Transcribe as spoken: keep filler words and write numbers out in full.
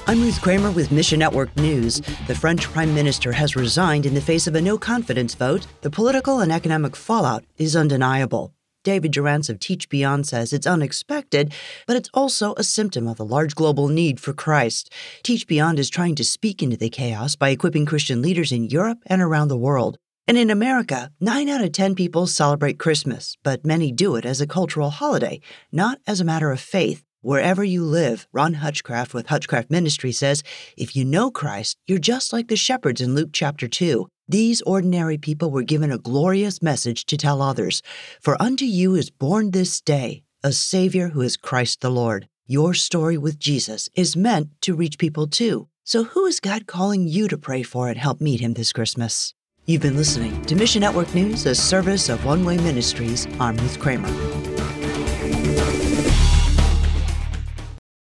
I'm Ruth Kramer with Mission Network News. The French Prime Minister has resigned in the face of a no-confidence vote. The political and economic fallout is undeniable. David Durance of Teach Beyond says it's unexpected, but it's also a symptom of the large global need for Christ. Teach Beyond is trying to speak into the chaos by equipping Christian leaders in Europe and around the world. And in America, nine out of ten people celebrate Christmas, but many do it as a cultural holiday, not as a matter of faith. Wherever you live, Ron Hutchcraft with Hutchcraft Ministry says, if you know Christ, you're just like the shepherds in Luke chapter two. These ordinary people were given a glorious message to tell others. For unto you is born this day a Savior who is Christ the Lord. Your story with Jesus is meant to reach people too. So who is God calling you to pray for and help meet him this Christmas? You've been listening to Mission Network News, a service of One Way Ministries. I'm Ruth Kramer.